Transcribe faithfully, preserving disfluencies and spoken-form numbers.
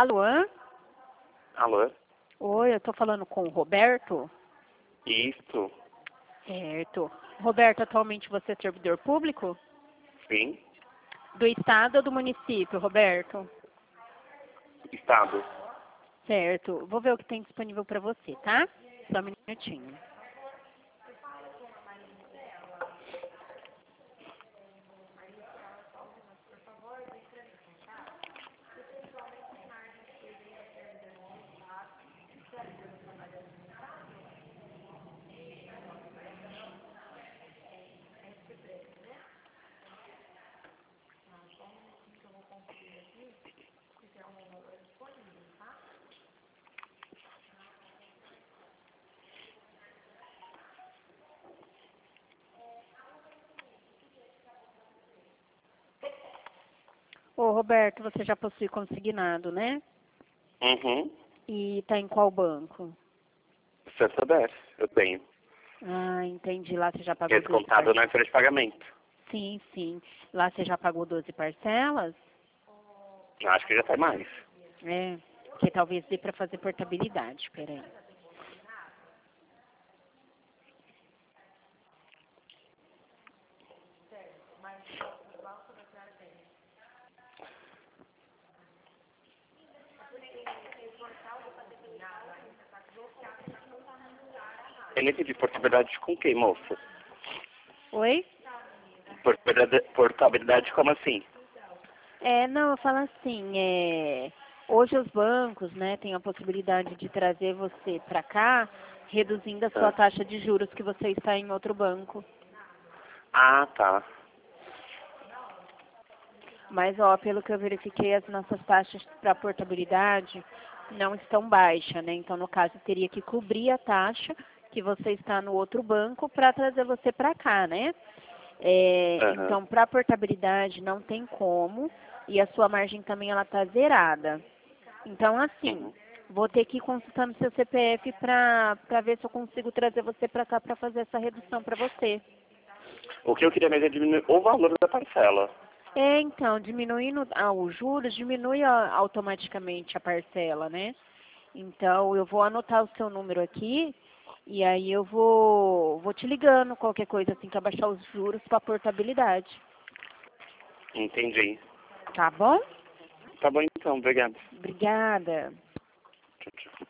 Alô? Alô? Oi, eu tô falando com o Roberto? Isso. Certo. Roberto, atualmente você é servidor público? Sim. Do estado ou do município, Roberto? Estado. Certo. Vou ver o que tem disponível para você, tá? Só um minutinho. Ô, Roberto, você já possui consignado, né? Uhum. E tá em qual banco? Se eu soubesse, eu tenho. Ah, entendi. Lá você já pagou doze Descontado na parcelas? folha de pagamento. Sim, sim. Lá você já pagou doze parcelas? Acho que já tá mais. É, que talvez dê para fazer portabilidade. Peraí. Eu não entendi portabilidade com quem, moça? Oi? Portabilidade, portabilidade como assim? É, não, eu falo assim, é, hoje os bancos, né, têm a possibilidade de trazer você para cá, reduzindo a sua Ah, taxa de juros que você está em outro banco. ah tá. Mas, ó, pelo que eu verifiquei, as nossas taxas para portabilidade não estão baixas, né? Então, no caso, teria que cobrir a taxa que você está no outro banco para trazer você para cá, né? É, Aham. então, para portabilidade não tem como e a sua margem também ela está zerada. Então, assim, Uhum. vou ter que ir consultando seu C P F para para ver se eu consigo trazer você para cá para fazer essa redução para você. O que eu queria mesmo é diminuir o valor da parcela. É, então, diminuindo ah, os juros, diminui a- automaticamente a parcela, né? Então, eu vou anotar o seu número aqui e aí eu vou, vou te ligando qualquer coisa assim para baixar os juros para portabilidade. Entendi. Tá bom? Tá bom então, obrigado. Obrigada. Tchau, tchau.